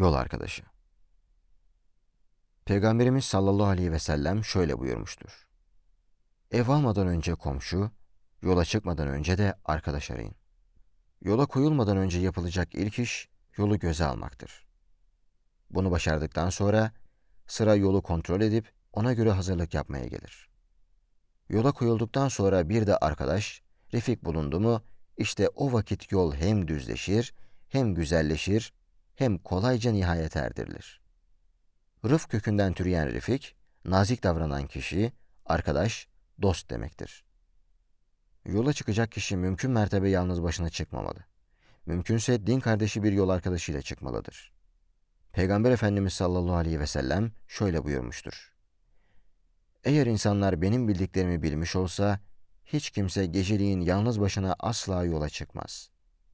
Yol arkadaşı. Peygamberimiz sallallahu aleyhi ve sellem şöyle buyurmuştur. Ev almadan önce komşu, yola çıkmadan önce de arkadaş arayın. Yola koyulmadan önce yapılacak ilk iş yolu göze almaktır. Bunu başardıktan sonra sıra yolu kontrol edip ona göre hazırlık yapmaya gelir. Yola koyulduktan sonra bir de arkadaş, refik bulundu mu işte o vakit yol hem düzleşir, hem güzelleşir, hem kolayca nihayete erdirilir. Rıfk kökünden türeyen refik, nazik davranan kişi, arkadaş, dost demektir. Yola çıkacak kişi mümkün mertebe yalnız başına çıkmamalı. Mümkünse din kardeşi bir yol arkadaşıyla çıkmalıdır. Peygamber Efendimiz sallallahu aleyhi ve sellem şöyle buyurmuştur. Eğer insanlar benim bildiklerimi bilmiş olsa, hiç kimse geceliğin yalnız başına asla yola çıkmaz.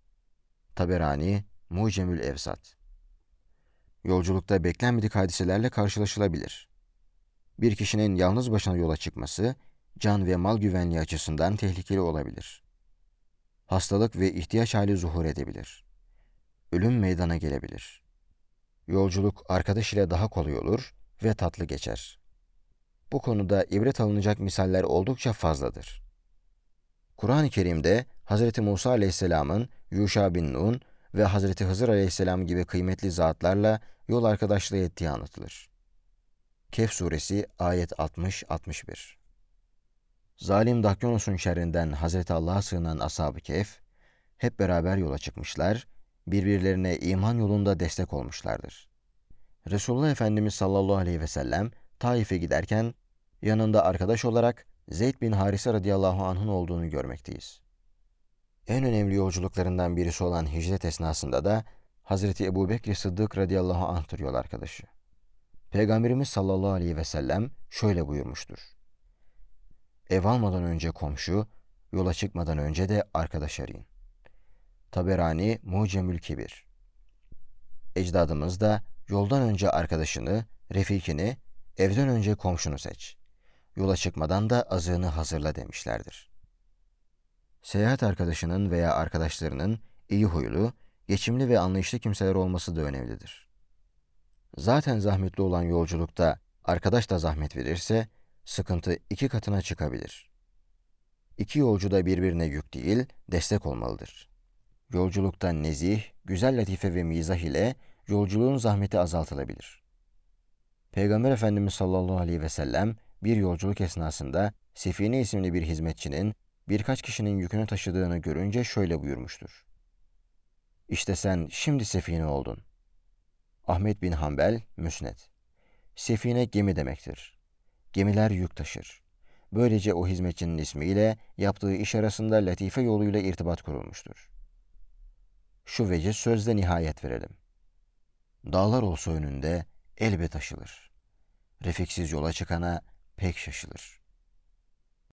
Taberani, Mucemül Evsat. Yolculukta beklenmedik hadiselerle karşılaşılabilir. Bir kişinin yalnız başına yola çıkması, can ve mal güvenliği açısından tehlikeli olabilir. Hastalık ve ihtiyaç hali zuhur edebilir. Ölüm meydana gelebilir. Yolculuk arkadaş ile daha kolay olur ve tatlı geçer. Bu konuda ibret alınacak misaller oldukça fazladır. Kur'an-ı Kerim'de Hz. Musa aleyhisselamın Yuşa bin Nun ve Hz. Hızır aleyhisselam gibi kıymetli zatlarla yol arkadaşlığı ettiği anlatılır. Kehf suresi ayet 60-61. Zalim Dakyonos'un şerrinden Hz. Allah'a sığınan ashab-ı Kehf, hep beraber yola çıkmışlar, birbirlerine iman yolunda destek olmuşlardır. Resulullah Efendimiz sallallahu aleyhi ve sellem Taif'e giderken yanında arkadaş olarak Zeyd bin Harise radıyallahu anh'ın olduğunu görmekteyiz. En önemli yolculuklarından birisi olan hicret esnasında da Hazreti Ebubekr Sıddık radıyallahu anh'tır yol arkadaşı. Peygamberimiz sallallahu aleyhi ve sellem şöyle buyurmuştur. Ev almadan önce komşu, yola çıkmadan önce de arkadaş arayın. Taberani Mucemül Kebir. Ecdadımız da yoldan önce arkadaşını, refikini, evden önce komşunu seç. Yola çıkmadan da azığını hazırla demişlerdir. Seyahat arkadaşının veya arkadaşlarının iyi huylu, geçimli ve anlayışlı kimseler olması da önemlidir. Zaten zahmetli olan yolculukta arkadaş da zahmet verirse, sıkıntı 2 katına çıkabilir. İki yolcu da birbirine yük değil, destek olmalıdır. Yolculukta nezih, güzel latife ve mizah ile yolculuğun zahmeti azaltılabilir. Peygamber Efendimiz sallallahu aleyhi ve sellem bir yolculuk esnasında Sefine isimli bir hizmetçinin birkaç kişinin yükünü taşıdığını görünce şöyle buyurmuştur. İşte sen şimdi Sefine oldun. Ahmet bin Hanbel, Müsned. Sefine gemi demektir. Gemiler yük taşır. Böylece o hizmetçinin ismiyle yaptığı iş arasında latife yoluyla irtibat kurulmuştur. Şu veciz sözle nihayet verelim. Dağlar olsa önünde elbet aşılır. Refiksiz yola çıkana pek şaşılır.